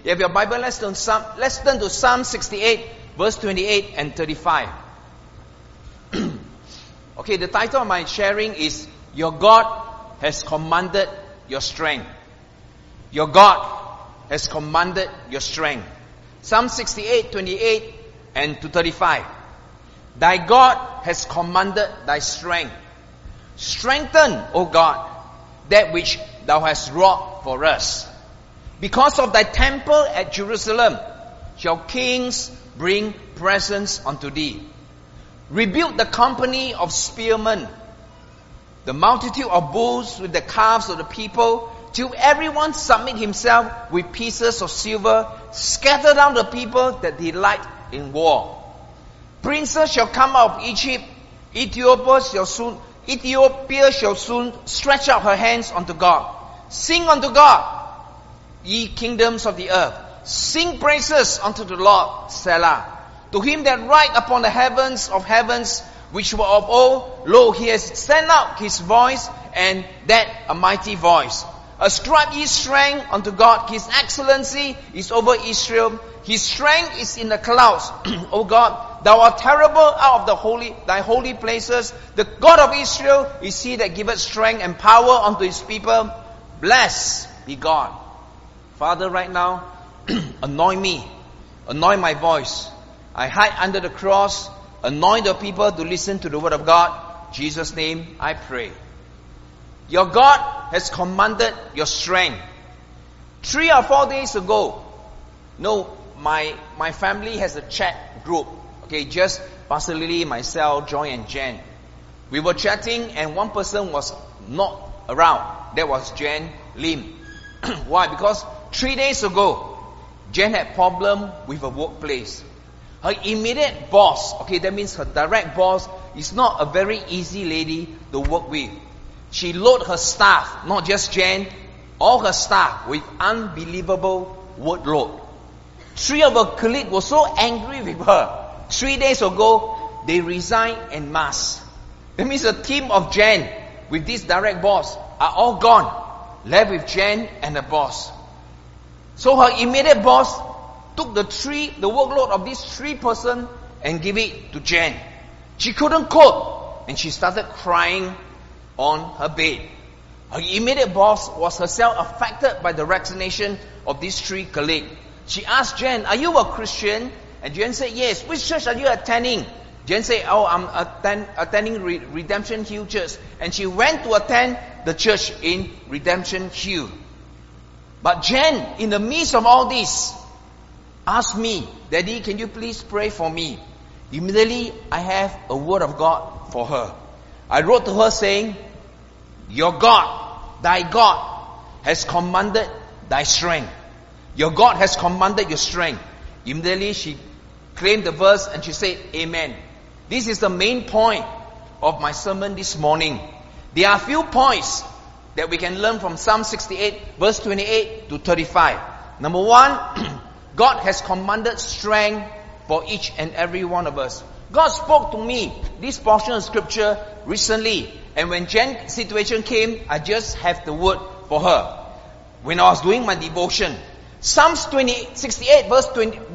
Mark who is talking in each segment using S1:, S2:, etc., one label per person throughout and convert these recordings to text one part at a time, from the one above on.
S1: You have your Bible, let's turn to Psalm 68, verse 28 and 35. Okay, the title of my sharing is, Your God has commanded your strength. Your God has commanded your strength. Psalm 68, 28 and to 35. Thy God has commanded thy strength. Strengthen, O God, that which thou hast wrought for us. Because of thy temple at Jerusalem shall kings bring presents unto thee. Rebuke the company of spearmen, the multitude of bulls with the calves of the people, till everyone submit himself with pieces of silver. Scatter down the people that delight in war. Princes shall come out of Egypt. Ethiopia shall soon stretch out her hands unto God. Sing unto God, ye kingdoms of the earth. Sing praises unto the Lord, Selah. To him that ride upon the heavens of heavens, which were of old, lo, he has sent out his voice, and that a mighty voice. Ascribe ye strength unto God. His excellency is over Israel. His strength is in the clouds. O God, thou art terrible out of thy holy places. The God of Israel is he that giveth strength and power unto his people. Blessed be God. Father, right now, anoint me. Anoint my voice. I hide under the cross. Anoint the people to listen to the word of God. In Jesus' name I pray. Your God has commanded your strength. 3 or 4 days ago, my family has a chat group. Okay, just Pastor Lily, myself, Joy and Jen. We were chatting and one person was not around. That was Jen Lim. Why? Because 3 days ago, Jen had problem with her workplace. Her immediate boss, okay, that means her direct boss, is not a very easy lady to work with. She loaded her staff, not just Jen, all her staff with unbelievable workload. 3 of her colleagues were so angry with her. 3 days ago, they resigned en masse. That means a team of Jen with this direct boss are all gone, left with Jen and the boss. So her immediate boss took the workload of this 3 person and give it to Jen. She couldn't cope and she started crying on her bed. Her immediate boss was herself affected by the resignation of these 3 colleagues. She asked Jen, are you a Christian? And Jen said, yes. Which church are you attending? Jen said, I'm attending Redemption Hill Church. And she went to attend the church in Redemption Hill. But Jen, in the midst of all this, asked me, Daddy, can you please pray for me? Immediately, I have a word of God for her. I wrote to her saying, your God, thy God, has commanded thy strength. Your God has commanded your strength. Immediately, she claimed the verse and she said, Amen. This is the main point of my sermon this morning. There are a few points that we can learn from Psalm 68, verse 28 to 35. Number 1, God has commanded strength for each and every one of us. God spoke to me this portion of scripture recently, and when Jen's situation came, I just have the word for her. When I was doing my devotion, Psalms 68 verse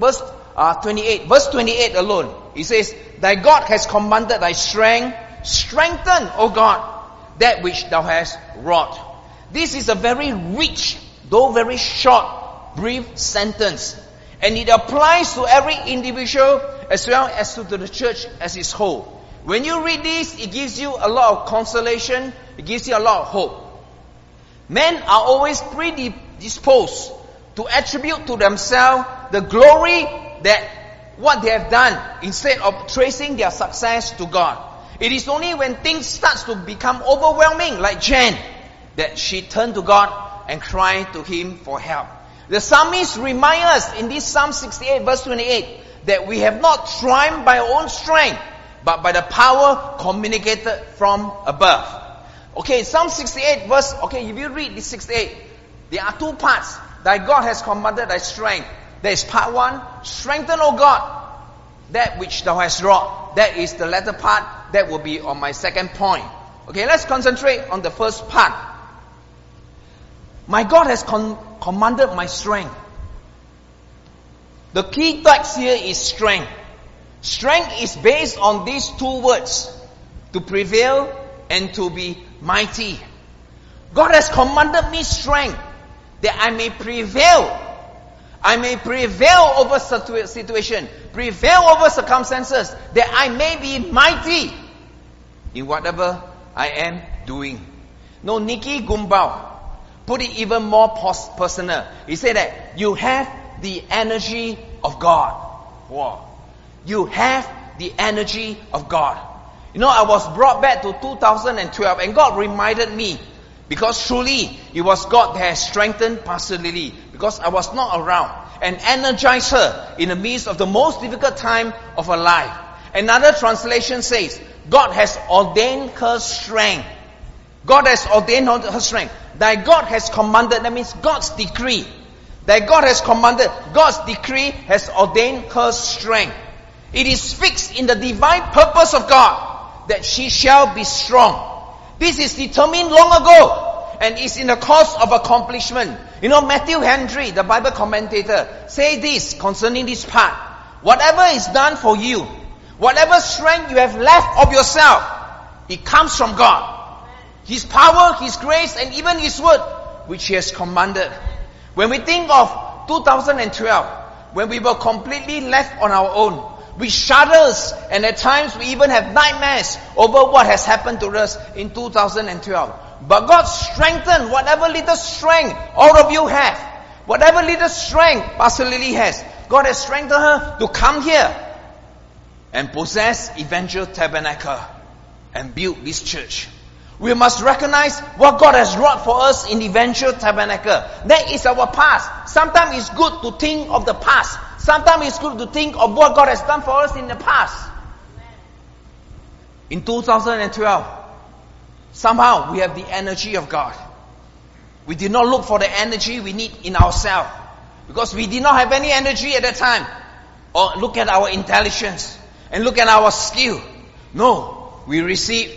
S1: 28 alone, it says, thy God has commanded thy strength. Strengthen, O God, that which thou hast wrought. This is a very rich, though very short, brief sentence. And it applies to every individual as well as to the church as its whole. When you read this, it gives you a lot of consolation. It gives you a lot of hope. Men are always predisposed to attribute to themselves the glory that what they have done instead of tracing their success to God. It is only when things start to become overwhelming, like Jen, that she turned to God and cried to Him for help. The psalmist reminds us in this Psalm 68 verse 28 that we have not triumphed by our own strength, but by the power communicated from above. Okay, Psalm 68 verse, if you read this 68, there are 2 parts. Thy God has commanded thy strength. There is part 1, strengthen, O God, that which thou hast wrought. That is the latter part. That will be on my second point. Okay, let's concentrate on the first part. My God has commanded my strength. The key text here is strength. Strength is based on these two words, to prevail and to be mighty. God has commanded me strength, that I may prevail. I may prevail over situation, prevail over circumstances, that I may be mighty in whatever I am doing. No, Nicky Gumbau put it even more personal. He said that you have the energy of God. Wow. You have the energy of God. You know, I was brought back to 2012 and God reminded me, because truly it was God that has strengthened Pastor Lily, because I was not around, and energized her in the midst of the most difficult time of her life. Another translation says, God has ordained her strength. God has ordained her strength. That God has commanded, that means God's decree. That God has commanded, God's decree has ordained her strength. It is fixed in the divine purpose of God that she shall be strong. This is determined long ago and is in the course of accomplishment. You know, Matthew Henry, the Bible commentator, say this concerning this part. Whatever is done for you, whatever strength you have left of yourself, it comes from God. His power, His grace, and even His word, which He has commanded. When we think of 2012, when we were completely left on our own, we shudders, and at times we even have nightmares over what has happened to us in 2012. But God strengthened whatever little strength all of you have. Whatever little strength Pastor Lily has. God has strengthened her to come here and possess Evangel Tabernacle and build this church. We must recognize what God has wrought for us in Evangel Tabernacle. That is our past. Sometimes it's good to think of the past. Sometimes it's good to think of what God has done for us in the past. In 2012, somehow we have the energy of God. We did not look for the energy we need in ourselves, because we did not have any energy at that time. Or look at our intelligence and look at our skill. No. We receive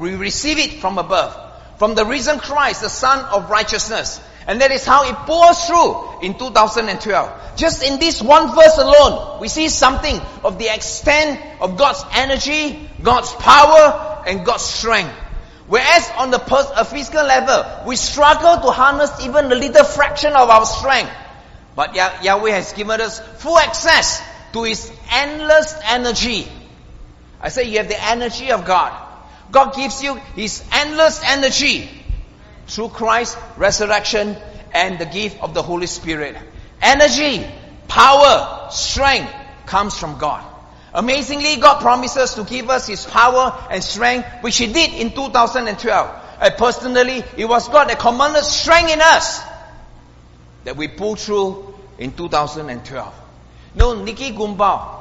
S1: it from above, from the risen Christ, the Son of righteousness. And that is how it pours through in 2012. Just in this one verse alone, we see something of the extent of God's energy, God's power, and God's strength. Whereas on the physical level, we struggle to harness even a little fraction of our strength. But Yahweh has given us full access to His endless energy. I say you have the energy of God. God gives you His endless energy through Christ's resurrection and the gift of the Holy Spirit. Energy, power, strength comes from God. Amazingly, God promises to give us His power and strength, which He did in 2012. And personally, it was God that commanded strength in us that we pull through in 2012. No, Nicky Gumbau,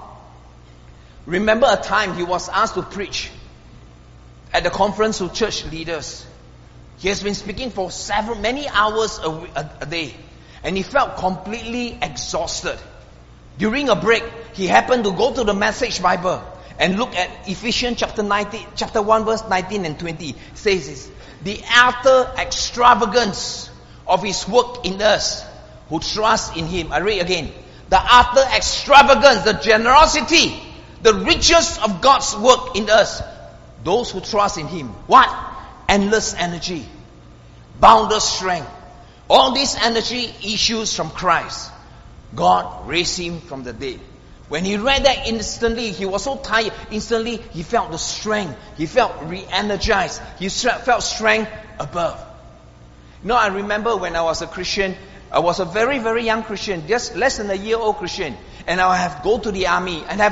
S1: remember a time he was asked to preach at the conference of church leaders. He has been speaking for many hours a day, and he felt completely exhausted. During a break, he happened to go to the Message Bible and look at Ephesians chapter 1 verse 19 and 20. It says this, the utter extravagance of His work in us who trust in Him. I read again. The utter extravagance, the generosity, the riches of God's work in us, those who trust in Him. What? Endless energy, boundless strength. All this energy issues from Christ. God raised Him from the dead. When he read that, instantly he was so tired. Instantly he felt the strength. He felt re-energized. He felt strength above. You know, I remember when I was a Christian, I was a very, very young Christian, just less than a year old Christian, and I have to go to the army, and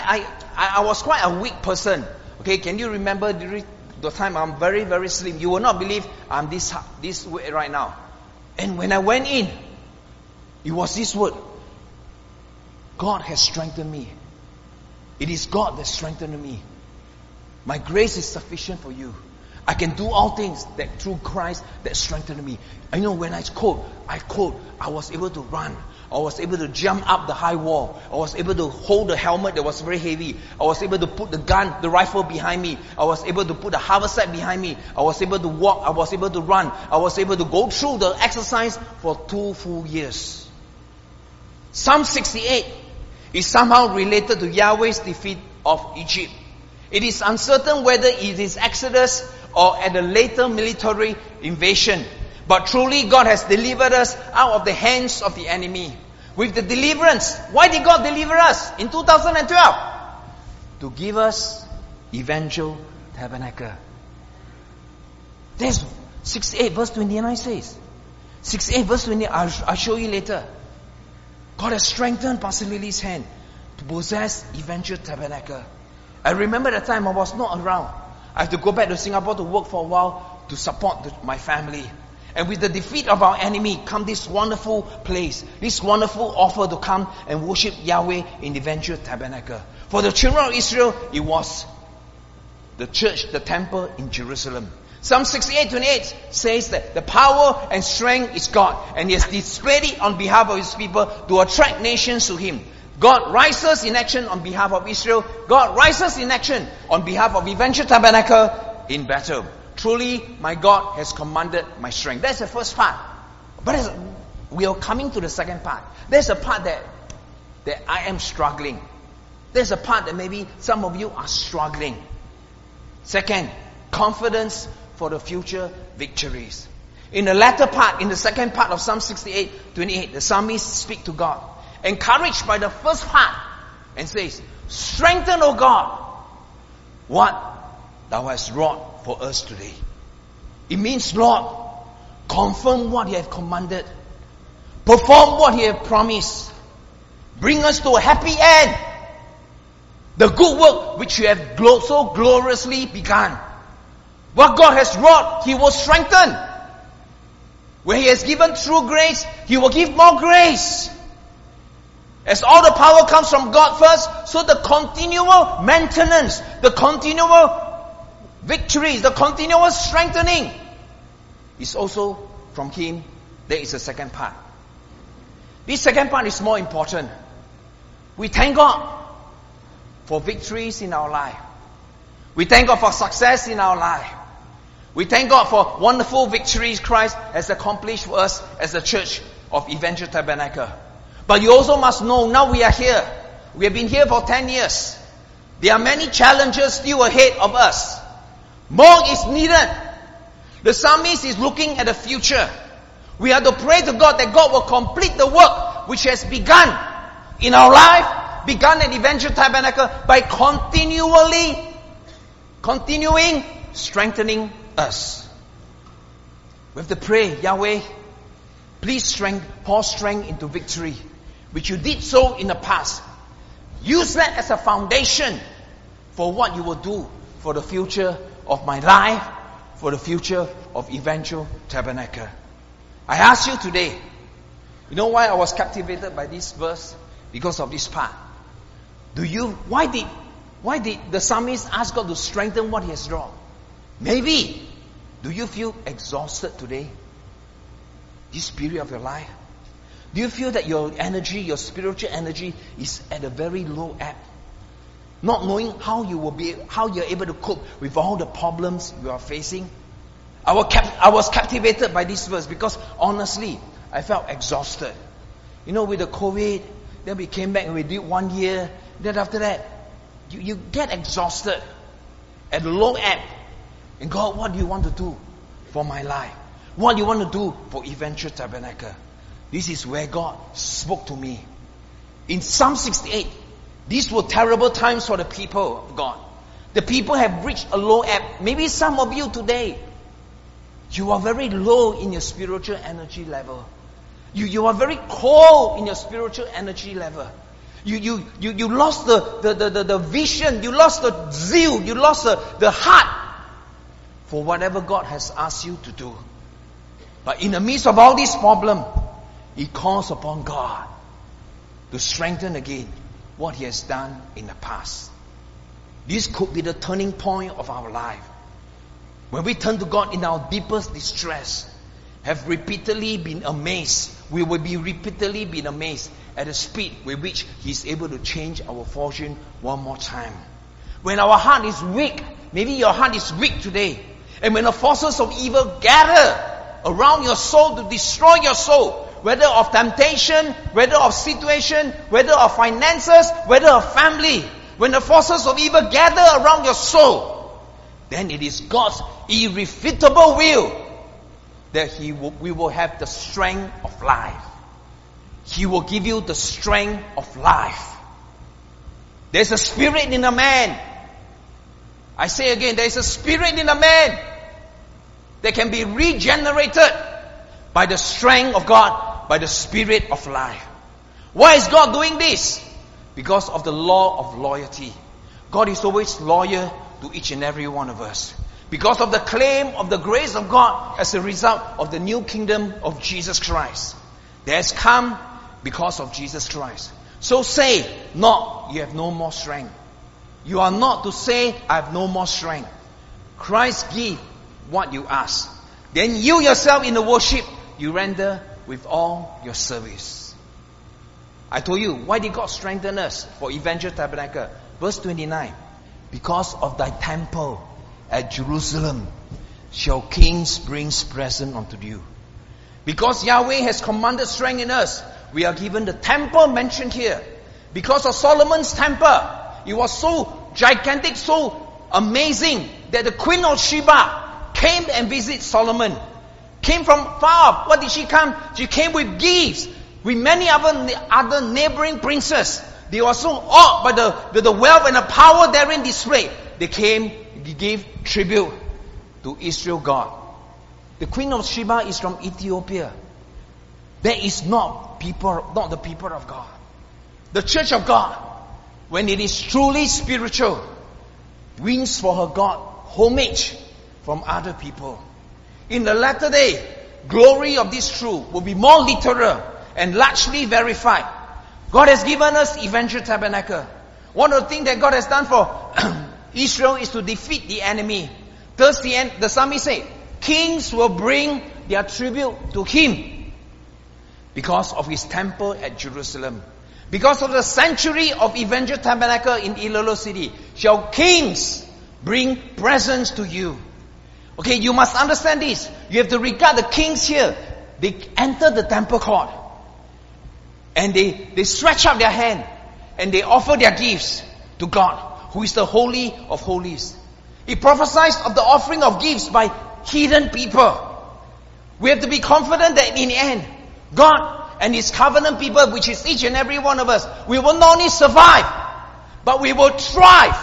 S1: I was quite a weak person. Okay, can you remember during the time I'm very, very slim? You will not believe I'm this way right now. And when I went in, it was this word: God has strengthened me. It is God that strengthened me. My grace is sufficient for you. I can do all things that through Christ that strengthened me. I know when I was able to run. I was able to jump up the high wall. I was able to hold the helmet that was very heavy. I was able to put the gun, the rifle behind me. I was able to put the haversack behind me. I was able to walk. I was able to run. I was able to go through the exercise for 2 full years. Psalm 68 is somehow related to Yahweh's defeat of Egypt. It is uncertain whether it is Exodus or at a later military invasion. But truly God has delivered us out of the hands of the enemy. With the deliverance, why did God deliver us in 2012? To give us Evangel Tabernacle. There's 68 verse 29 says. 68 verse 20, I'll show you later. God has strengthened Pastor Lily's hand to possess Evangel Tabernacle. I remember the time I was not around. I had to go back to Singapore to work for a while to support my family. And with the defeat of our enemy come this wonderful place, this wonderful offer to come and worship Yahweh in the Evangel Tabernacle. For the children of Israel, it was the church, the temple in Jerusalem. Psalm 68:28 says that the power and strength is God, and He has displayed it on behalf of His people to attract nations to Him. God rises in action on behalf of Israel. God rises in action on behalf of Evangel Tabernacle in battle. Truly, my God has commanded my strength. That's the first part. But we are coming to the second part. There's a part that I am struggling. There's a part that maybe some of you are struggling. Second, confidence for the future victories. In the latter part, in the second part of Psalm 68:28, the psalmist speaks to God, encouraged by the first part, and says, "Strengthen, O God, what Thou hast wrought for us today." It means, Lord, confirm what You have commanded, perform what You have promised, bring us to a happy end. The good work which You have so gloriously begun. What God has wrought, He will strengthen. Where He has given true grace, He will give more grace. As all the power comes from God first, so the continual maintenance, the continual victories, the continual strengthening is also from Him. There is a second part. This second part is more important. We thank God for victories in our life. We thank God for success in our life. We thank God for wonderful victories Christ has accomplished for us as a church of Evangel Tabernacle. But you also must know, now we are here. We have been here for 10 years. There are many challenges still ahead of us. More is needed. The psalmist is looking at the future. We have to pray to God that God will complete the work which has begun in our life, begun at Evangel Tabernacle, by continuing strengthening us. We have to pray, Yahweh, please pour strength into victory, which You did so in the past. Use that as a foundation for what You will do for the future of my life, for the future of Evangel Tabernacle. I ask you today, you know why I was captivated by this verse? Because of this part. Why did the psalmist ask God to strengthen what He has drawn? Maybe, do you feel exhausted today? This period of your life? Do you feel that your energy, your spiritual energy is at a very low ebb? Not knowing how you're able to cope with all the problems you are facing? I was captivated by this verse because honestly, I felt exhausted. You know, with the COVID, then we came back and we did 1 year. Then after that, you get exhausted at a low ebb. And God, what do You want to do for my life? What do You want to do for Evangel Tabernacle? This is where God spoke to me. In Psalm 68, these were terrible times for the people of God. The people have reached a low ebb. Maybe some of you today, you are very low in your spiritual energy level. You are very cold in your spiritual energy level. You lost the vision, you lost the zeal, you lost the heart for whatever God has asked you to do. But in the midst of all this problem, He calls upon God to strengthen again what He has done in the past. This could be the turning point of our life. When we turn to God in our deepest distress, have repeatedly been amazed. We will be repeatedly been amazed at the speed with which He is able to change our fortune one more time. When our heart is weak, maybe your heart is weak today, and when the forces of evil gather around your soul to destroy your soul, whether of temptation, whether of situation, whether of finances, whether of family, when the forces of evil gather around your soul, then it is God's irrefutable will that we will have the strength of life. He will give you the strength of life. There's a spirit in a man. I say again, there's a spirit in a man that can be regenerated by the strength of God, by the spirit of life. Why is God doing this? Because of the law of loyalty. God is always loyal to each and every one of us. Because of the claim of the grace of God as a result of the new kingdom of Jesus Christ. That has come because of Jesus Christ. So say not, you have no more strength. You are not to say, I have no more strength. Christ give what you ask. Then you yourself in the worship, you render with all your service. I told you, why did God strengthen us for Evangel Tabernacle? Verse 29. Because of thy temple at Jerusalem shall kings bring present unto you. Because Yahweh has commanded strength in us, we are given the temple mentioned here. Because of Solomon's temple, it was so gigantic, so amazing, that the Queen of Sheba came and visited Solomon. Came from far off. What did she come? She came with gifts, with many other neighboring princes. They were so awed by the wealth and the power therein displayed. They came to give tribute to Israel God. The Queen of Sheba is from Ethiopia. That is not the people of God. The church of God, when it is truly spiritual, wins for her God homage from other people. In the latter day, glory of this truth will be more literal and largely verified. God has given us Evangel Tabernacle. One of the things that God has done for Israel is to defeat the enemy. Thus the psalmist said, kings will bring their tribute to him because of his temple at Jerusalem. Because of the sanctuary of Evangel Tabernacle in Ilolo City, shall kings bring presents to you. Okay, you must understand this. You have to regard the kings here. They enter the temple court and they stretch out their hand and they offer their gifts to God, who is the Holy of Holies. He prophesies of the offering of gifts by hidden people. We have to be confident that in the end, God and His covenant people, which is each and every one of us, we will not only survive, but we will thrive.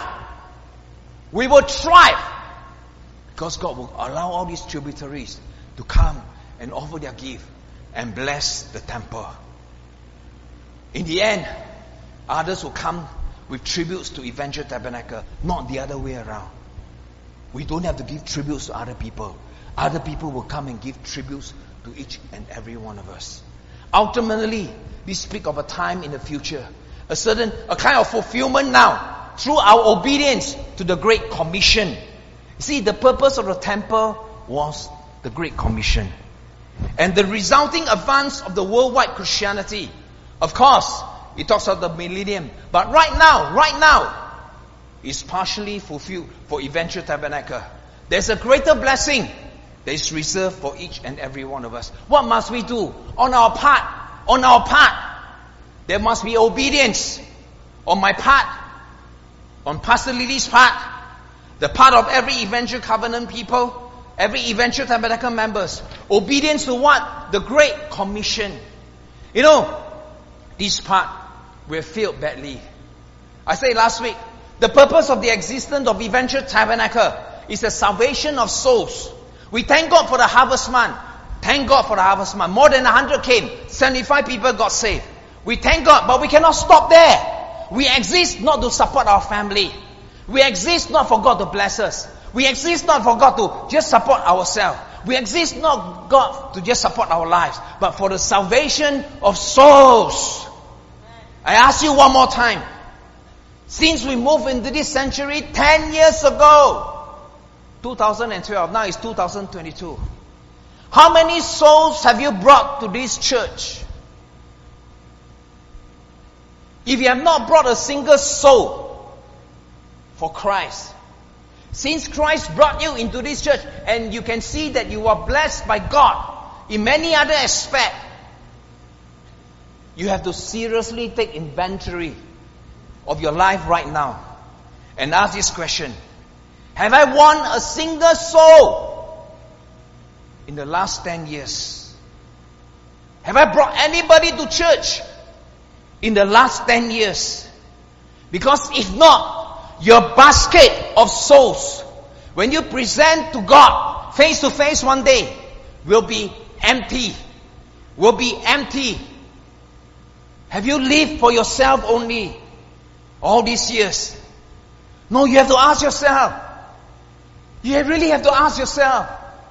S1: We will thrive. Because God will allow all these tributaries to come and offer their gift and bless the temple. In the end, others will come with tributes to Evangel Tabernacle, not the other way around. We don't have to give tributes to other people. Other people will come and give tributes to each and every one of us. Ultimately, we speak of a time in the future, a kind of fulfillment now, through our obedience to the Great Commission. You see, the purpose of the temple was the Great Commission. And the resulting advance of the worldwide Christianity. Of course, it talks of the millennium. But right now, is partially fulfilled for Evangel Tabernacle. There's a greater blessing that is reserved for each and every one of us. What must we do? On our part, there must be obedience. On my part, on Pastor Lily's part, the part of every Evangel Covenant people, every Evangel Tabernacle members. Obedience to what? The Great Commission. You know, this part, we have failed badly. I said last week, the purpose of the existence of Evangel Tabernacle is the salvation of souls. We thank God for the harvestman. Thank God for the harvestman. More than 100 came. 75 people got saved. We thank God, but we cannot stop there. We exist not to support our family. We exist not for God to bless us. We exist not for God to just support ourselves. We exist not God to just support our lives, but for the salvation of souls. I ask you one more time. Since we moved into this century 10 years ago, 2012, now it's 2022. How many souls have you brought to this church? If you have not brought a single soul for Christ, since Christ brought you into this church and you can see that you are blessed by God in many other aspects, You have to seriously take inventory of your life right now and ask this question. Have I won a single soul in the last 10 years? Have I brought anybody to church in the last 10 years? Because if not, your basket of souls, when you present to God face to face one day, will be empty. Will be empty. Have you lived for yourself only all these years? No, you have to ask yourself. You really have to ask yourself.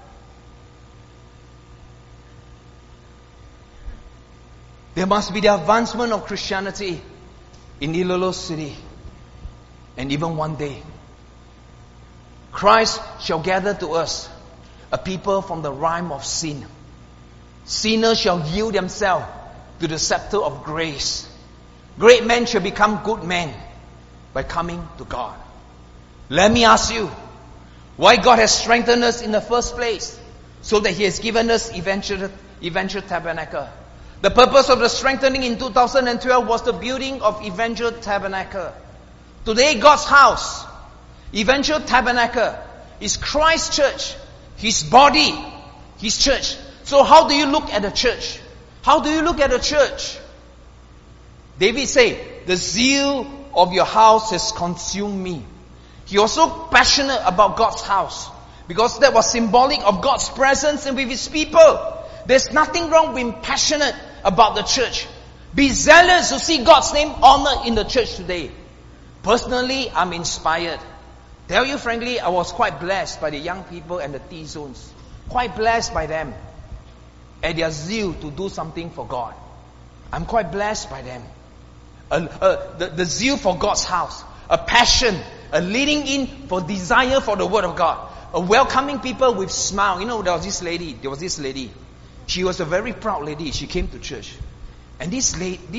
S1: There must be the advancement of Christianity in Ilolo City. And even one day, Christ shall gather to us a people from the realm of sin. Sinners shall yield themselves to the scepter of grace. Great men shall become good men by coming to God. Let me ask you, why God has strengthened us in the first place? So that He has given us Evangel Tabernacle. The purpose of the strengthening in 2012 was the building of Evangel Tabernacle. Today, God's house, Evangel Tabernacle, is Christ's church, His body, His church. So how do you look at the church? How do you look at the church? David said, the zeal of your house has consumed me. He was so passionate about God's house because that was symbolic of God's presence and with His people. There's nothing wrong with being passionate about the church. Be zealous to see God's name honored in the church today. Personally, I'm inspired. Tell you frankly, I was quite blessed by the young people and the T-zones. Quite blessed by them and their zeal to do something for God. I'm quite blessed by them. The zeal for God's house. A passion. A leading in for desire for the Word of God. A welcoming people with smile. You know, there was this lady. She was a very proud lady. She came to church. And this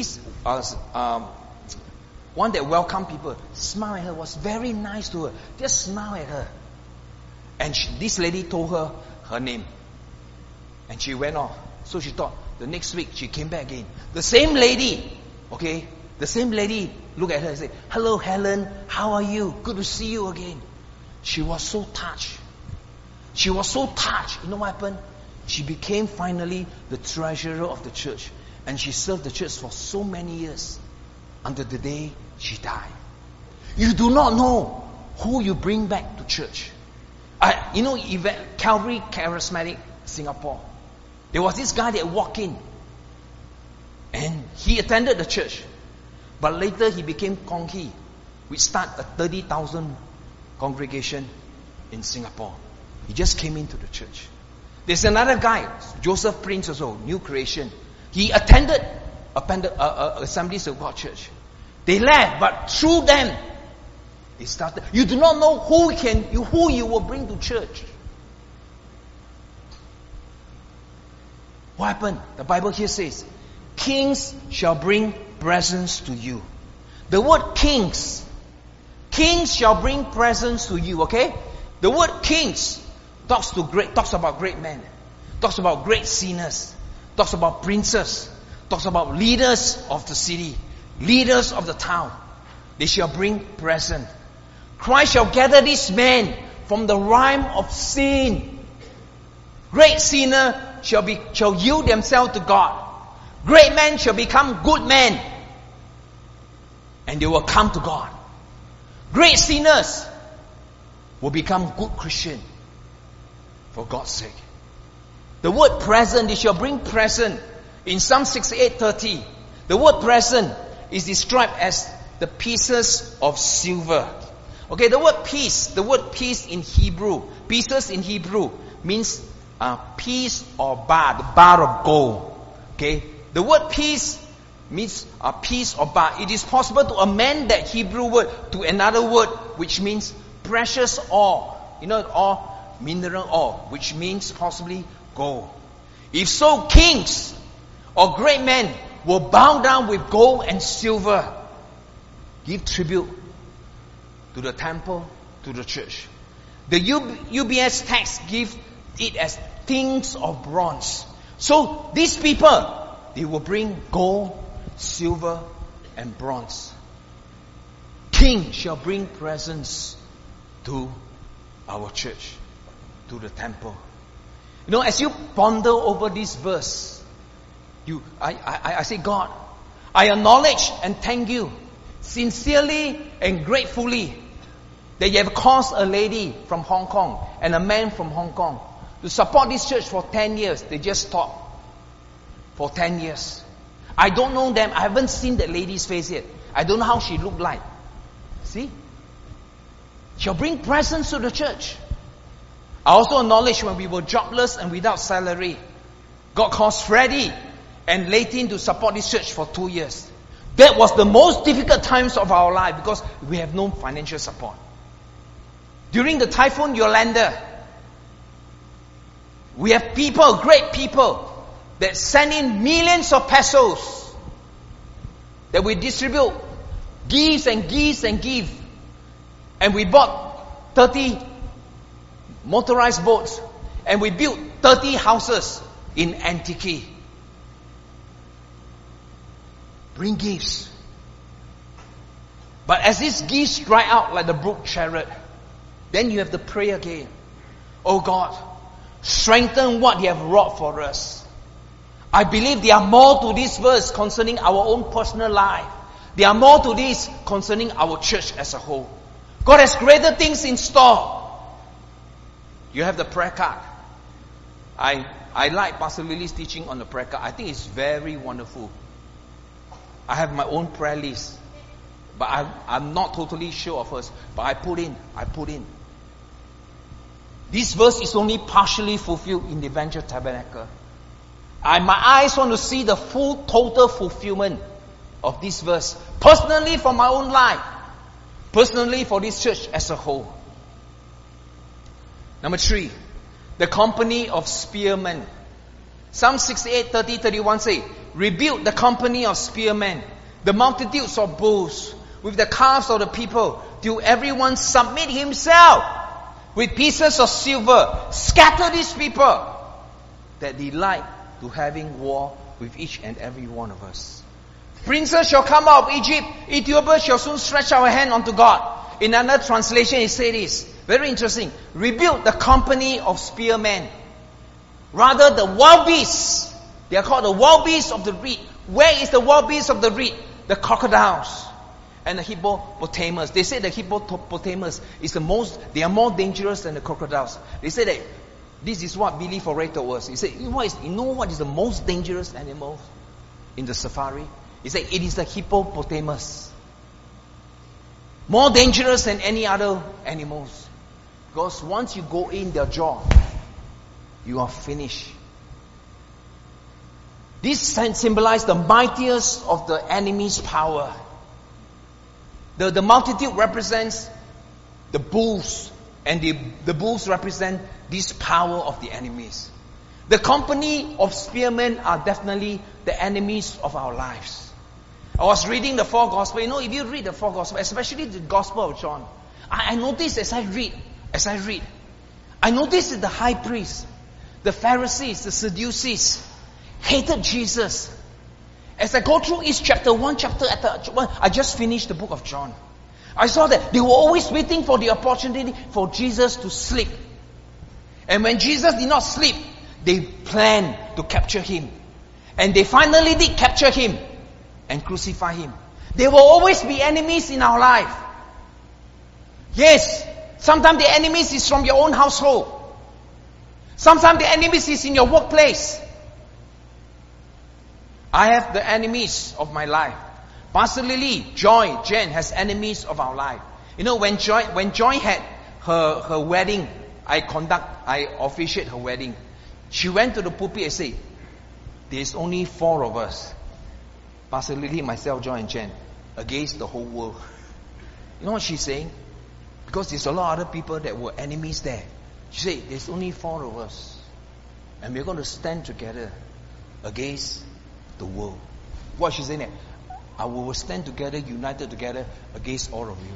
S1: one that welcomed people, smile at her, was very nice to her. Just smile at her. And this lady told her her name. And she went off. So she thought, the next week she came back again. The same lady, looked at her and said, hello Helen, how are you? Good to see you again. She was so touched. You know what happened? She became finally the treasurer of the church. And she served the church for so many years. Until the day she died. You do not know who you bring back to church. Calvary Charismatic Singapore. There was this guy that walked in. And he attended the church. But later he became Konghi, which started a 30,000 congregation in Singapore. He just came into the church. There's another guy, Joseph Prince also, New Creation. He attended Assemblies of God Church. They left, but through them, they started. You do not know who you will bring to church. What happened? The Bible here says, kings shall bring presents to you. The word kings shall bring presents to you, okay? The word kings talks about great men, talks about great sinners, talks about princes, talks about leaders of the city, leaders of the town. They shall bring present. Christ shall gather these men from the realm of sin. Great sinner shall yield themselves to God. Great men shall become good men. And they will come to God. Great sinners will become good Christian for God's sake. The word present, they shall bring present. In Psalm 68:30, the word present is described as the pieces of silver. Okay, the word piece in Hebrew, pieces in Hebrew means piece or bar, the bar of gold. Okay, the word piece means a piece or bar. It is possible to amend that Hebrew word to another word which means precious ore. You know, ore, mineral ore, which means possibly gold. If so, kings or great men will bow down with gold and silver, give tribute to the temple, to the church. The UBS text gives it as things of bronze. So these people, they will bring gold silver, and bronze. King shall bring presents to our church, to the temple. You know, as you ponder over this verse, I say, God, I acknowledge and thank you sincerely and gratefully that you have caused a lady from Hong Kong and a man from Hong Kong to support this church for 10 years. They just stopped for 10 years. I don't know them. I haven't seen that lady's face yet. I don't know how she looked like. See? She'll bring presents to the church. I also acknowledge when we were jobless and without salary, God caused Freddie and Leighton to support this church for 2 years. That was the most difficult times of our life because we have no financial support. During the Typhoon Yolanda, we have people, great people, that send in millions of pesos that we distribute, gives and gives and give. And we bought 30 motorized boats and we built 30 houses in Antique. Bring gifts. But as these gifts dry out like the brook Cherith, then you have to pray again. Oh God, strengthen what you have wrought for us. I believe there are more to this verse concerning our own personal life. There are more to this concerning our church as a whole. God has greater things in store. You have the prayer card. I like Pastor Lily's teaching on the prayer card. I think it's very wonderful. I have my own prayer list. But I'm not totally sure of hers. But I put in. This verse is only partially fulfilled in the Evangel Tabernacle. My eyes want to see the full, total fulfillment of this verse. Personally for my own life. Personally for this church as a whole. Number 3. The company of spearmen. Psalm 68, 30, 31 say, rebuke the company of spearmen, the multitudes of bulls, with the calves of the people, till everyone submit himself with pieces of silver. Scatter these people that delight to having war with each and every one of us. Princes shall come out of Egypt. Ethiopia shall soon stretch our hand unto God. In another translation, it says this. Very interesting. Rebuild the company of spearmen. Rather, the wild beasts. They are called the wild beasts of the reed. Where is the wild beasts of the reed? The crocodiles and the hippopotamus. They say the hippopotamus is they are more dangerous than the crocodiles. They say that this is what Billy Foray told us. He said, you know what is the most dangerous animal in the safari? He said, it is the hippopotamus. More dangerous than any other animals. Because once you go in their jaw, you are finished. This symbolizes the mightiest of the enemy's power. The multitude represents the bulls, and the bulls represent this power of the enemies. The company of spearmen are definitely the enemies of our lives. I was reading the 4 Gospels. You know, if you read the 4 Gospels, especially the Gospel of John, I noticed as I read, I noticed that the high priest, the Pharisees, the Sadducees, hated Jesus. As I go through each chapter, one chapter at one, I just finished the book of John. I saw that they were always waiting for the opportunity for Jesus to sleep. And when Jesus did not sleep, they planned to capture him. And they finally did capture him and crucify him. There will always be enemies in our life. Yes, sometimes the enemies is from your own household. Sometimes the enemies is in your workplace. I have the enemies of my life. Pastor Lily, Joy, Jen has enemies of our life. You know, when Joy had her wedding, I officiate her wedding. She went to the pulpit and said, there's only 4 of us. Pastor Lily, myself, Joy and Jen, against the whole world. You know what she's saying? Because there's a lot of other people that were enemies there. She said, there's only 4 of us. And we're going to stand together against the world. What she's saying there? I will stand together, united together against all of you.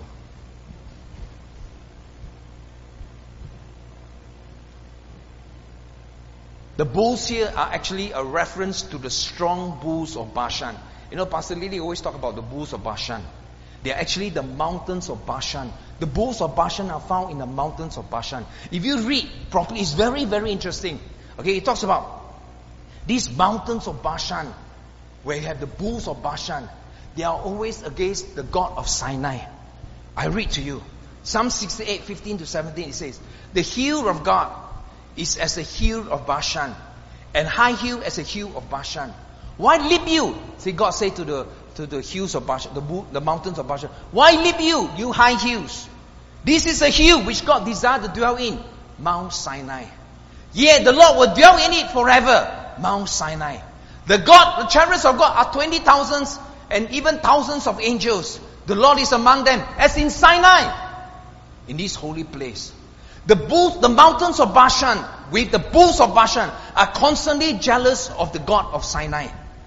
S1: The bulls here are actually a reference to the strong bulls of Bashan. You know, Pastor Lily always talk about the bulls of Bashan. They are actually the mountains of Bashan. The bulls of Bashan are found in the mountains of Bashan. If you read properly, it's very, very interesting. Okay, it talks about these mountains of Bashan, where you have the bulls of Bashan. They are always against the God of Sinai. I read to you. Psalm 68, 15 to 17, it says, the hill of God is as the hill of Bashan, and high hill as the hill of Bashan. Why leap you? See, God said to the hills of Bashan, the mountains of Bashan, why leap you, you high hills? This is a hill which God desired to dwell in, Mount Sinai. Yea, the Lord will dwell in it forever, Mount Sinai. The chariots of God are 20,000s and even thousands of angels. The Lord is among them, as in Sinai, in this holy place. The mountains of Bashan, with the bulls of Bashan, are constantly jealous of the God of Sinai.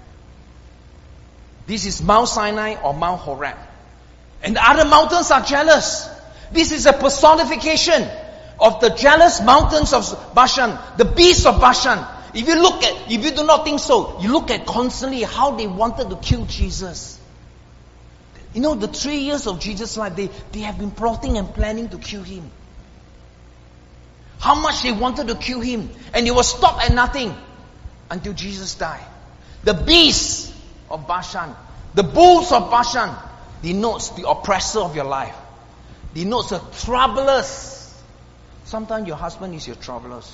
S1: This is Mount Sinai or Mount Horeb. And the other mountains are jealous. This is a personification of the jealous mountains of Bashan, the beasts of Bashan. If you do not think so, you look at constantly how they wanted to kill Jesus. You know, the 3 years of Jesus' life, they have been plotting and planning to kill him. How much they wanted to kill him. And they will stop at nothing until Jesus died. The beasts of Bashan, the bulls of Bashan, denotes the oppressor of your life. Denotes the troublers. Sometimes your husband is your troublers.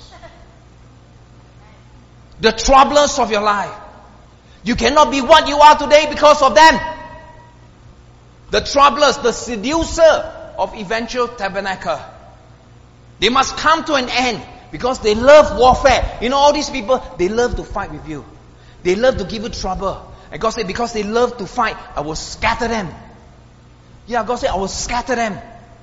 S1: The troublers of your life. You cannot be what you are today because of them. The troublers, the seducer of Evangel Tabernacle. They must come to an end because they love warfare. You know, all these people, they love to fight with you. They love to give you trouble. And God said, because they love to fight, I will scatter them. Yeah, God said, I will scatter them.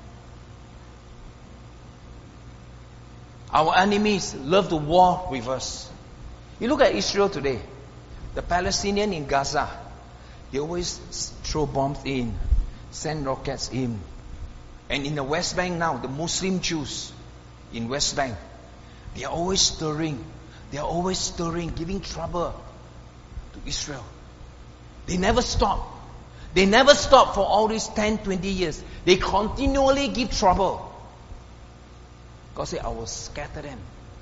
S1: Our enemies love to war with us. You look at Israel today. The Palestinians in Gaza, they always throw bombs in, send rockets in. And in the West Bank now, the Muslim Jews in West Bank, they are always stirring. They are always stirring, giving trouble to Israel. They never stop. They never stop for all these 10, 20 years. They continually give trouble. God said, I will scatter them.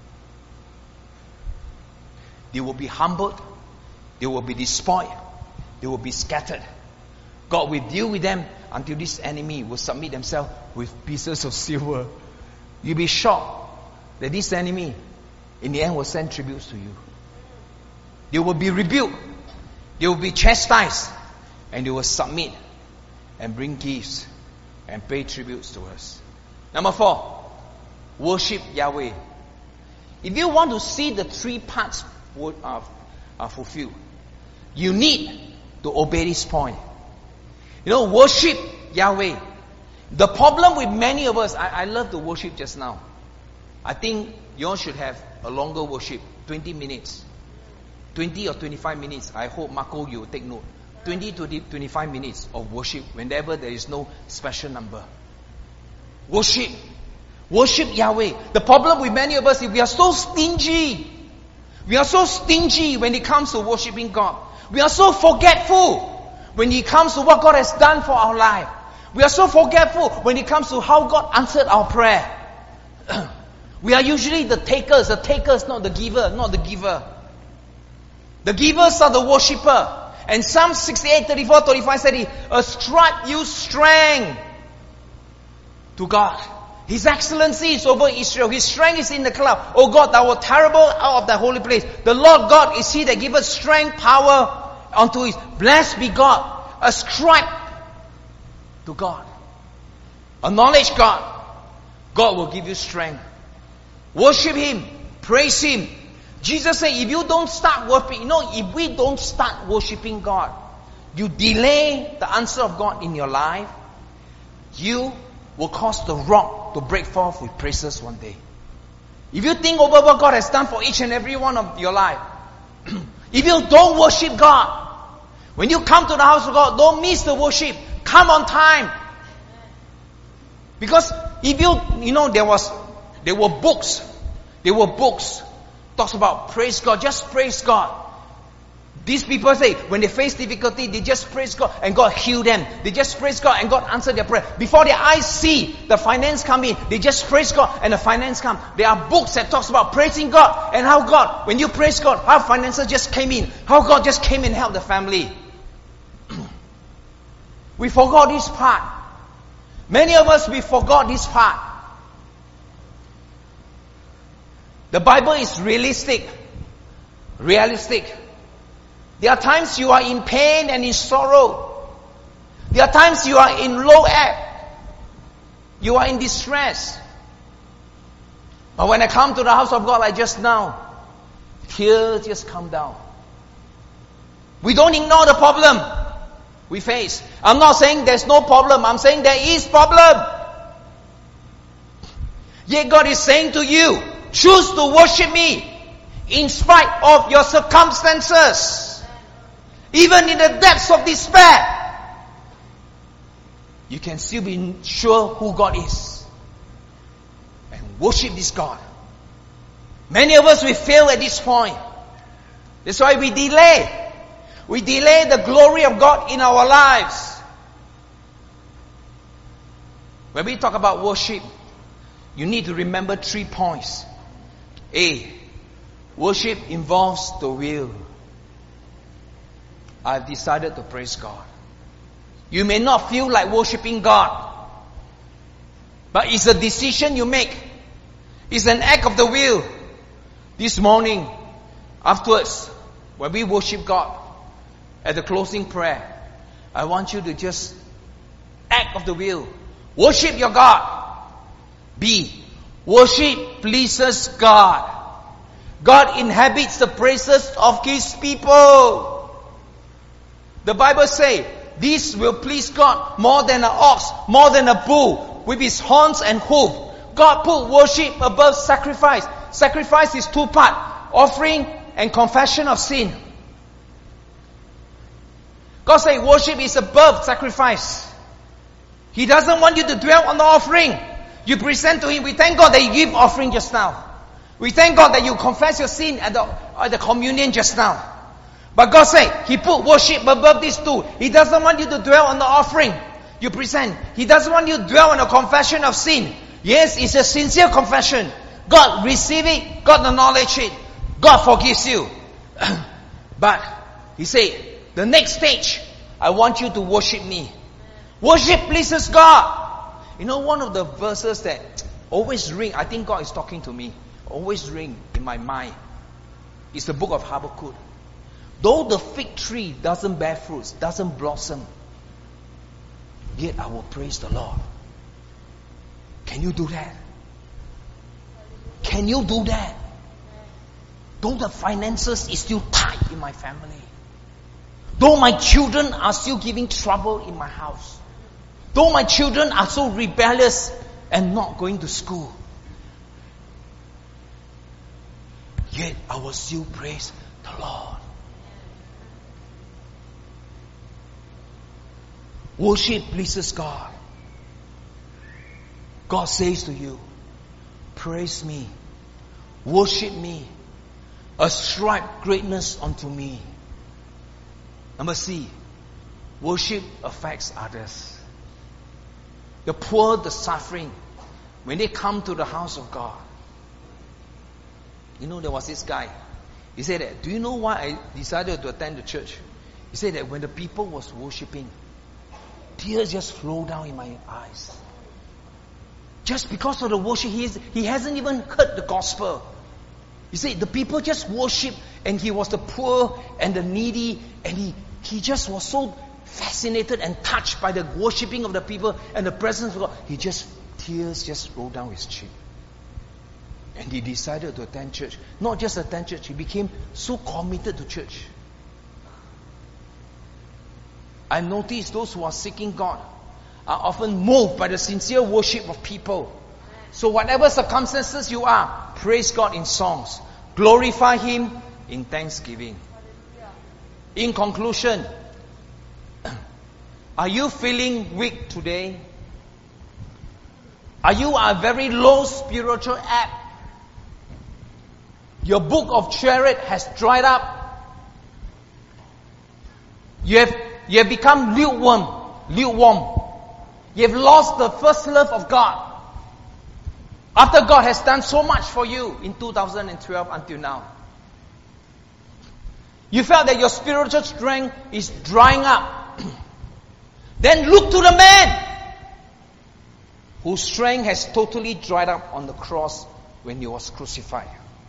S1: They will be humbled. They will be despoiled. They will be scattered. God will deal with them until this enemy will submit themselves with pieces of silver. You'll be shocked that this enemy in the end will send tributes to you. They will be rebuked. They will be chastised. And they will submit and bring gifts and pay tributes to us. Number 4, worship Yahweh. If you want to see the 3 parts are fulfilled, you need to obey this point. You know, worship Yahweh. The problem with many of us, I love to worship just now. I think you all should have a longer worship, 20 minutes. 20 or 25 minutes. I hope, Marco, you will take note. 20 to 25 minutes of worship whenever there is no special number. Worship. Worship Yahweh. The problem with many of us is we are so stingy. We are so stingy when it comes to worshiping God. We are so forgetful when it comes to what God has done for our life. We are so forgetful when it comes to how God answered our prayer. We are usually the takers, not the giver. The givers are the worshipper. And Psalm 68, 34, 35 said, ascribe you strength to God. His excellency is over Israel. His strength is in the cloud. O God, thou art terrible out of thy holy place. The Lord God is he that giveth strength, power unto his. Blessed be God. Ascribe to God. Acknowledge God. God will give you strength. Worship him. Praise him. Jesus said, if you don't start worshiping, if we don't start worshiping God, you delay the answer of God in your life, you will cause the rock to break forth with praises one day. If you think over what God has done for each and every one of your life, if you don't worship God, when you come to the house of God, don't miss the worship. Come on time. Because if there were books. Talks about praise God. Just praise God. These people say, when they face difficulty, they just praise God and God heal them. They just praise God and God answer their prayer. Before their eyes see the finance come in, they just praise God and the finance come. There are books that talks about praising God and how God, when you praise God, how finances just came in. How God just came and helped the family. We forgot this part. Many of us, we forgot this part. The Bible is realistic. There are times you are in pain and in sorrow. There are times you are in low ebb. You are in distress. But when I come to the house of God like just now, tears just come down. We don't ignore the problem we face. I'm not saying there's no problem. I'm saying there is problem. Yet God is saying to you, choose to worship me in spite of your circumstances. Even in the depths of despair, you can still be sure who God is. And worship this God. Many of us, we fail at this point. That's why we delay. We delay the glory of God in our lives. When we talk about worship, you need to remember 3 points. A, worship involves the will. I've decided to praise God. You may not feel like worshiping God, but it's a decision you make. It's an act of the will. This morning, afterwards, when we worship God, at the closing prayer, I want you to just act of the will. Worship your God. B, worship pleases God. God inhabits the praises of His people. The Bible says, this will please God more than an ox, more than a bull, with his horns and hoof. God put worship above sacrifice. Sacrifice is 2 parts, offering and confession of sin. God says worship is above sacrifice. He doesn't want you to dwell on the offering. You present to Him. We thank God that you give offering just now. We thank God that you confess your sin at the communion just now. But God said, He put worship above these 2. He doesn't want you to dwell on the offering you present. He doesn't want you to dwell on a confession of sin. Yes, it's a sincere confession. God receive it. God acknowledge it. God forgives you. But He said, the next stage, I want you to worship me. Worship pleases God. You know, one of the verses that always ring, I think God is talking to me, always ring in my mind, is the book of Habakkuk. Though the fig tree doesn't bear fruits, doesn't blossom, yet I will praise the Lord. Can you do that? Can you do that? Though the finances is still tight in my family, though my children are still giving trouble in my house, though my children are so rebellious and not going to school, yet I will still praise the Lord. Worship pleases God. God says to you, praise me, worship me, ascribe greatness unto me. Number C, worship affects others. The poor, the suffering, when they come to the house of God. You know, there was this guy. He said that, do you know why I decided to attend the church? He said that when the people was worshiping, tears just flow down in my eyes. Just because of the worship, he hasn't even heard the gospel. You see, the people just worship, and he was the poor and the needy, and he just was so fascinated and touched by the worshiping of the people and the presence of God. Tears just rolled down his cheek. And he decided to attend church. Not just attend church, he became so committed to church. I noticed those who are seeking God are often moved by the sincere worship of people. So whatever circumstances you are, praise God in songs. Glorify Him in thanksgiving. In conclusion, are you feeling weak today? Are you a very low spiritual ebb? Your book of chariot has dried up. You have become lukewarm. You have lost the first love of God. After God has done so much for you in 2012 until now. You felt that your spiritual strength is drying up. Then look to the man whose strength has totally dried up on the cross when he was crucified.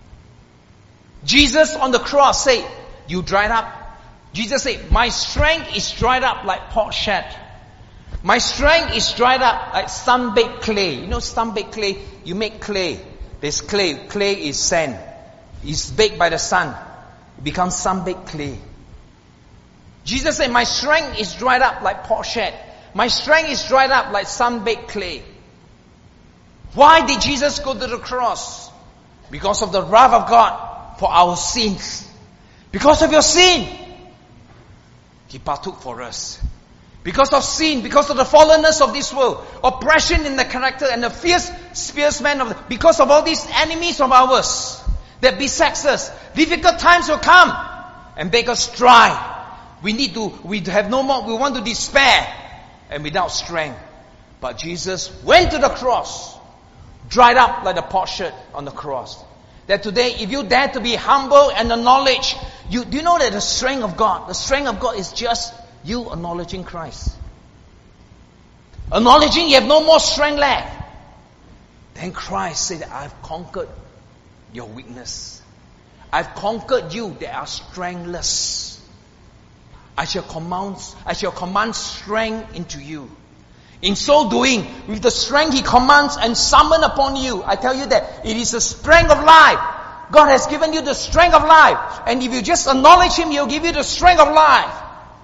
S1: Jesus on the cross said, you dried up. Jesus said, my strength is dried up like potsherd. My strength is dried up like sun-baked clay. You know sun-baked clay? You make clay. There's clay. Clay is sand. It's baked by the sun. It becomes sun-baked clay. Jesus said, my strength is dried up like potsherd. My strength is dried up like sun-baked clay. Why did Jesus go to the cross? Because of the wrath of God for our sins. Because of your sin, He partook for us. Because of sin, because of the fallenness of this world, oppression in the character and the fierce spearsman because of all these enemies of ours that besets us, difficult times will come and make us dry. We have no more, we want to despair and without strength. But Jesus went to the cross, dried up like the potsherd on the cross. That today, if you dare to be humble and acknowledge, do you know that the strength of God is just you acknowledging Christ. Acknowledging you have no more strength left. Then Christ said, I've conquered your weakness. I've conquered you that are strengthless. I shall command strength into you. In so doing, with the strength He commands and summons upon you, I tell you that it is the strength of life. God has given you the strength of life. And if you just acknowledge Him, He'll give you the strength of life.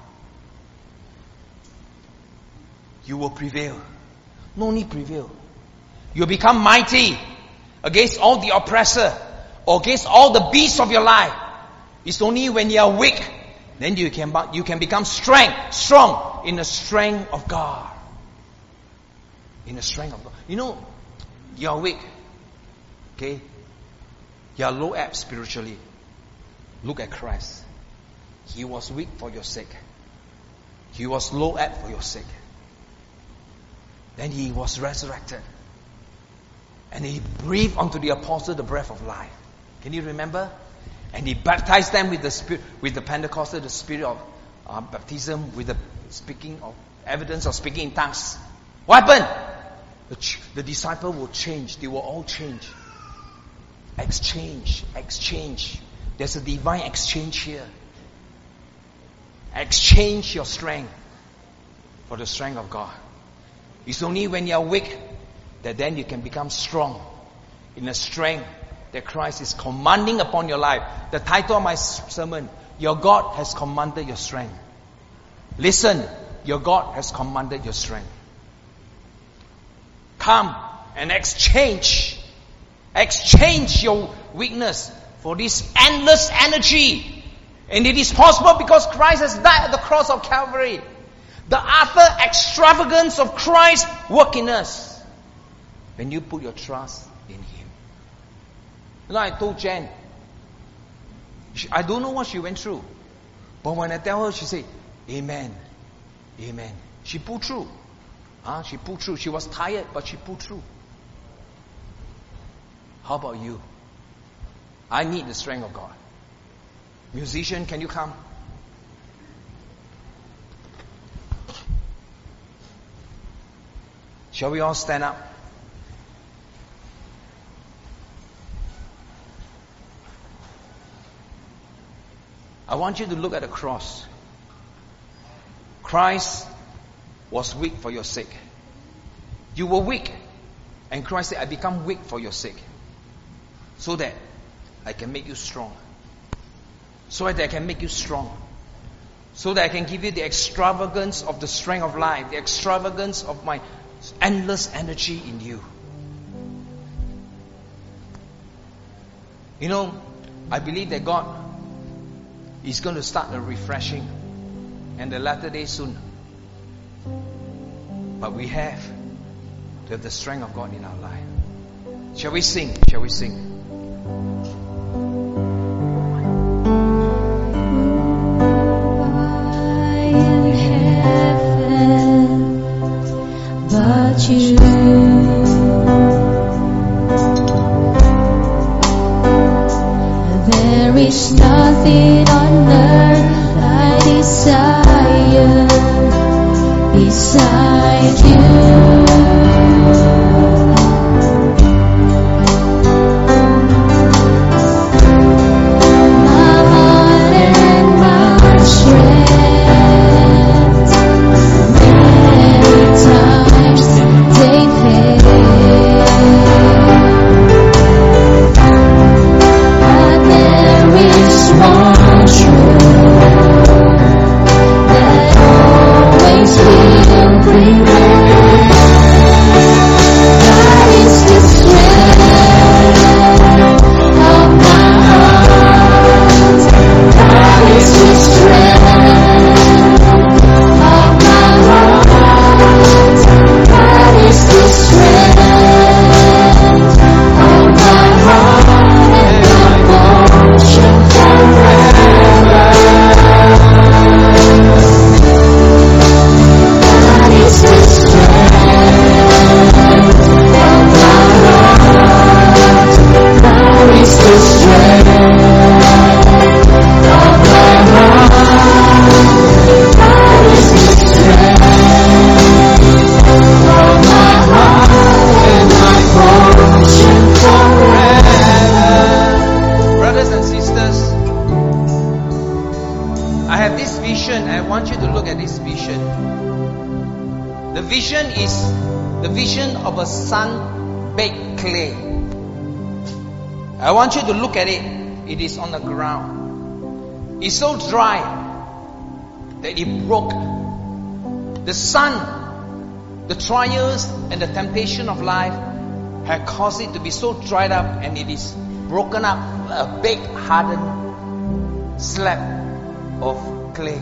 S1: You will prevail. No need prevail. You'll become mighty against all the oppressor or against all the beasts of your life. It's only when you are weak, then you can become strong in the strength of God. In the strength of God. You know, you are weak. Okay? You are low ebb spiritually. Look at Christ. He was weak for your sake. He was low ebb for your sake. Then He was resurrected. And He breathed onto the apostle the breath of life. Can you remember? And He baptized them with the Spirit, with the Pentecostal, the Spirit of baptism, with the speaking of evidence of speaking in tongues. What happened? The disciple will change. They will all change. Exchange. There's a divine exchange here. Exchange your strength for the strength of God. It's only when you are weak that then you can become strong in the strength that Christ is commanding upon your life. The title of my sermon, Your God Has Commanded Your Strength. Listen, your God has commanded your strength. Come and exchange your weakness for this endless energy. And it is possible because Christ has died at the cross of Calvary. The utter extravagance of Christ work in us when you put your trust in Him. You know, I told Jen, I don't know what she went through, but when I tell her, she said, Amen. Amen. She pulled through. She pulled through. She was tired, but she pulled through. How about you? I need the strength of God. Musician, can you come? Shall we all stand up? I want you to look at the cross. Christ was weak for your sake. You were weak. And Christ said, I become weak for your sake. So that I can make you strong. So that I can make you strong. So that I can give you the extravagance of the strength of life. The extravagance of my endless energy in you. You know, I believe that God is going to start a refreshing and the latter day soon. But we have to have the strength of God in our life. Shall we sing? Shall we sing?
S2: beside you. My heart and my strength, many times they fail, but there is one truth that always will prevail. God is the strength of my heart. God is the strength of my heart. God is the strength of my heart and my portion forever. God is the strength of my heart. God is the strength of my heart. God is the strength of my heart and my portion forever.
S1: Brothers and sisters, I have this vision. I want you to look at this vision. The vision is the vision of a sun-baked clay. I want you to look at it. It is on the ground. It's so dry that it broke. The sun, the trials and the temptation of life have caused it to be so dried up, and it is broken up, a baked, hardened slab of clay.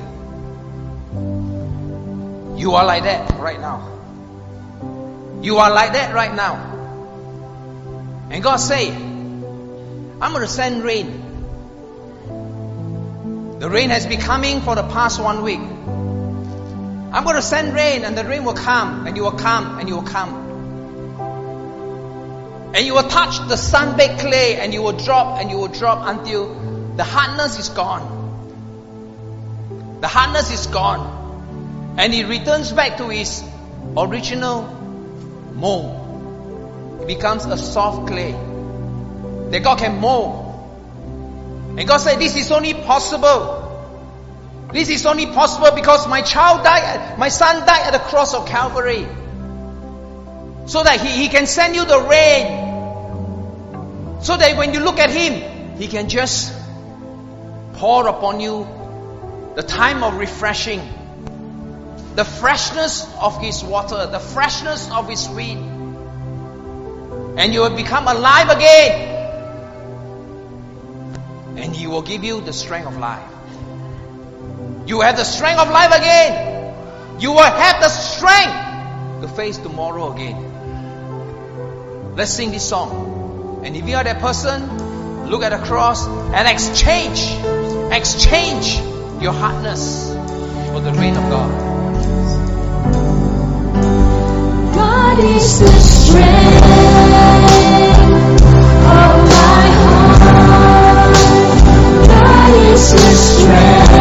S1: You are like that right now. You are like that right now. And God say, I'm going to send rain. The rain has been coming for the past 1 week. I'm going to send rain, and the rain will come, and you will come, and you will come. And you will touch the sun-baked clay, and you will drop, and you will drop until the hardness is gone. The hardness is gone. And it returns back to its original mold. It becomes a soft clay that God can mold. And God said, this is only possible. This is only possible because my son died at the cross of Calvary. So that He can send you the rain. So that when you look at Him, He can just pour upon you the time of refreshing. The freshness of His water, the freshness of His wind. And you will become alive again. And He will give you the strength of life. You have the strength of life again. You will have the strength to face tomorrow again. Let's sing this song. And if you are that person, look at the cross and exchange your hardness for the rain of God.
S2: God is the strength of my heart. God is the strength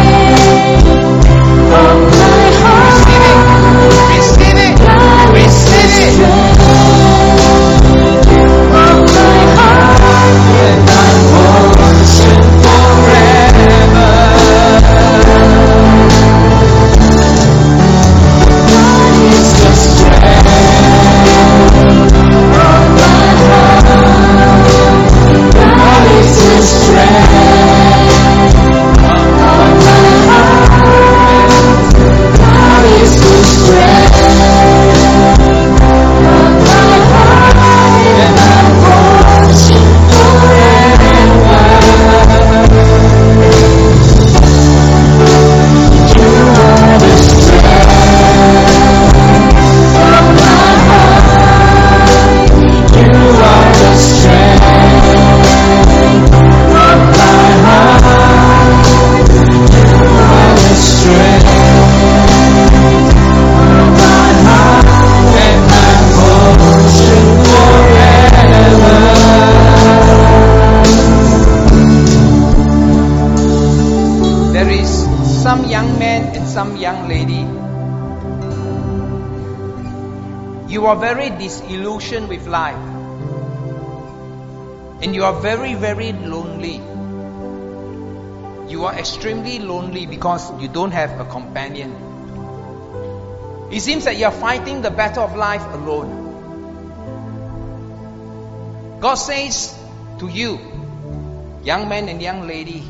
S2: of my heart.
S1: Receive it.
S2: God is the strength of my heart and my portion forever. God is the strength
S1: You are very disillusioned with life. And you are very, very lonely. You are extremely lonely because you don't have a companion. It seems that you are fighting the battle of life alone. God says to you, young man and young lady,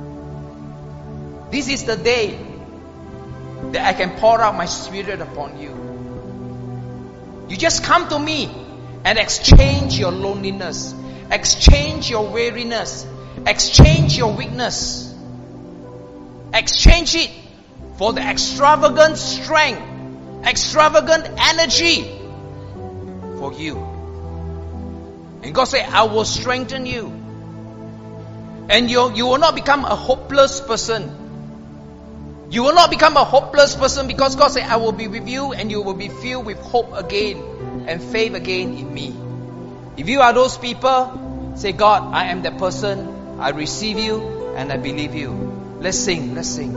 S1: this is the day that I can pour out my Spirit upon you. You just come to me and exchange your loneliness, exchange your weariness, exchange your weakness, exchange it for the extravagant strength, extravagant energy for you. And God said, I will strengthen you. And you will not become a hopeless person. You will not become a hopeless person because God said, I will be with you and you will be filled with hope again and faith again in me. If you are those people, say, God, I am that person. I receive you and I believe you. Let's sing, let's sing.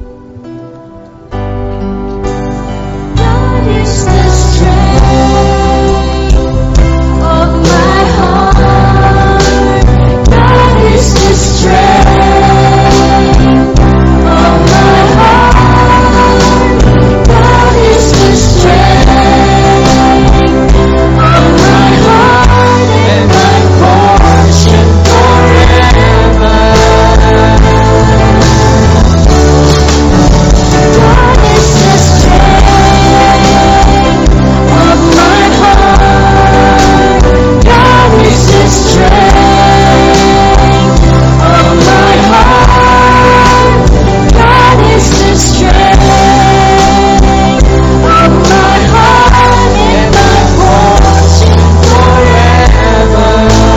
S2: God is the strength of my heart. God is the strength of my heart. God is the strength of my heart and my portion forever. God is the strength of my heart. God is the strength of my heart. God is the strength of my heart and my portion forever.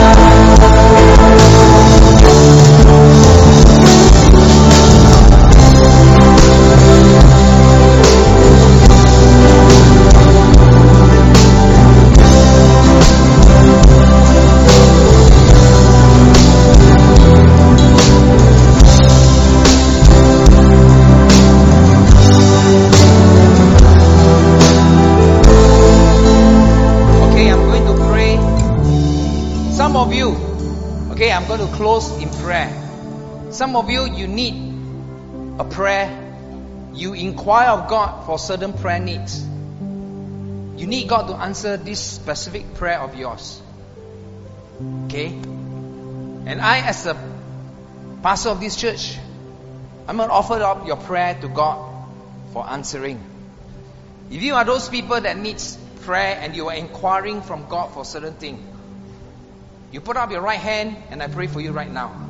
S1: Okay, I'm going to pray. Some of you, okay, I'm going to close in prayer. Some of you, you need a prayer. You inquire of God for certain prayer needs. You need God to answer this specific prayer of yours. Okay? And I, as a pastor of this church, I'm going to offer up your prayer to God for answering. If you are those people that needs prayer and you are inquiring from God for certain thing, you put up your right hand and I pray for you right now.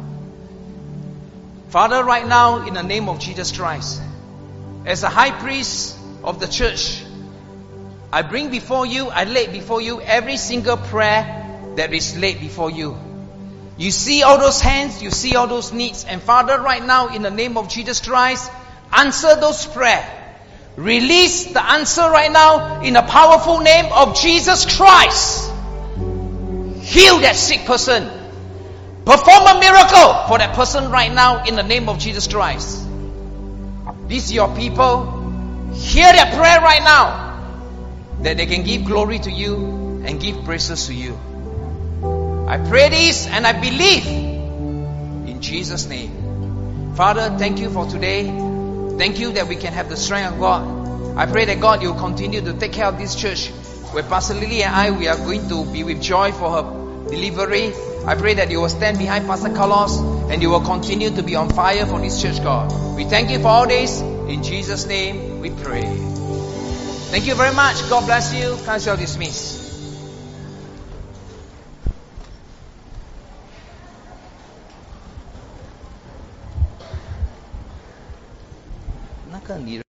S1: Father, right now in the name of Jesus Christ, as a high priest of the church, I bring before you, I lay before you every single prayer that is laid before you. You see all those hands, you see all those needs, and Father, right now in the name of Jesus Christ, answer those prayers. Release the answer right now in the powerful name of Jesus Christ. Heal that sick person. Perform a miracle for that person right now in the name of Jesus Christ. These your people. Hear that prayer right now, that they can give glory to you and give praises to you. I pray this and I believe in Jesus' name. Father, thank you for today. Thank you that we can have the strength of God. I pray that God, you will continue to take care of this church. Where Pastor Lily and I, we are going to be with joy for her delivery. I pray that you will stand behind Pastor Carlos and you will continue to be on fire for this church, God. We thank you for all this. In Jesus' name we pray. Thank you very much. God bless you. Council dismissed. 那个你